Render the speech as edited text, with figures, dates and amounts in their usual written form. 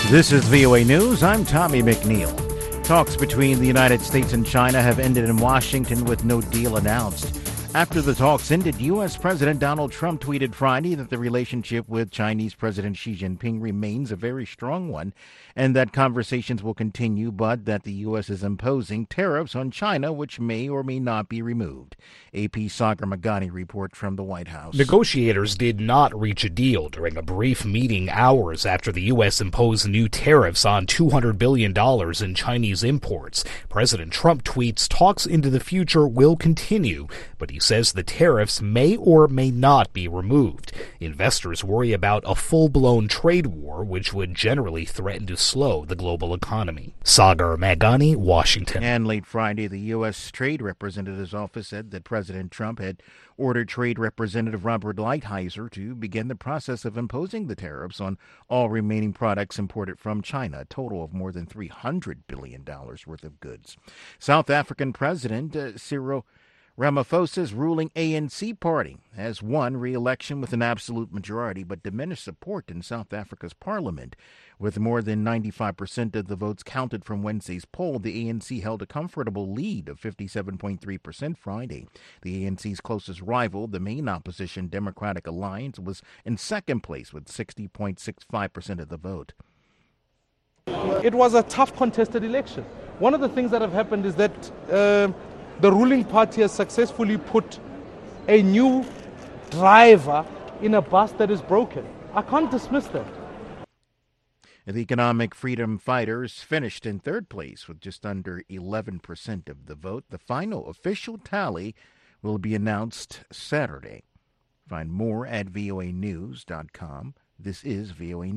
This is VOA News. I'm Tommy McNeil. Talks between the United States and China have ended in Washington with no deal announced. After the talks ended, U.S. President Donald Trump tweeted Friday that the relationship with Chinese President Xi Jinping remains a very strong one and that conversations will continue, but that the U.S. is imposing tariffs on China, which may or may not be removed. AP Sagar Magani report from the White House. Negotiators did not reach a deal during a brief meeting hours after the U.S. imposed new tariffs on $200 billion in Chinese imports. President Trump tweets talks into the future will continue, but he says the tariffs may or may not be removed. Investors worry about a full-blown trade war, which would generally threaten to slow the global economy. Sagar Magani, Washington. And late Friday, the U.S. Trade Representative's office said that President Trump had ordered Trade Representative Robert Lighthizer to begin the process of imposing the tariffs on all remaining products imported from China, a total of more than $300 billion worth of goods. South African President Cyril Ramaphosa's ruling ANC party has won re-election with an absolute majority, but diminished support in South Africa's parliament. With more than 95% of the votes counted from Wednesday's poll, the ANC held a comfortable lead of 57.3% Friday. The ANC's closest rival, the main opposition Democratic Alliance, was in second place with 60.65% of the vote. It was a tough contested election. One of the things that have happened is that the ruling party has successfully put a new driver in a bus that is broken. I can't dismiss that. The Economic Freedom Fighters finished in third place with just under 11% of the vote. The final official tally will be announced Saturday. Find more at voanews.com. This is VOA News.